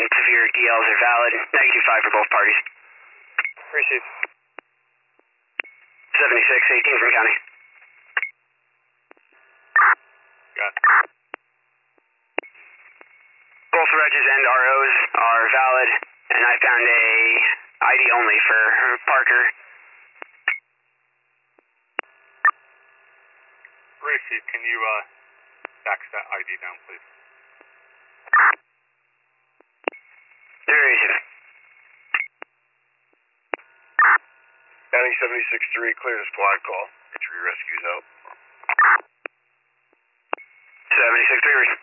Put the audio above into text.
severe DLs are valid. 92.5 for both parties. Received. 7618 from county. Got it. Both regs and ROs are valid, and I found a ID only for Parker. Received. Can you fax that ID down, please? Duration. County 76-3, clear the squad call. Get your rescues out. 76-3.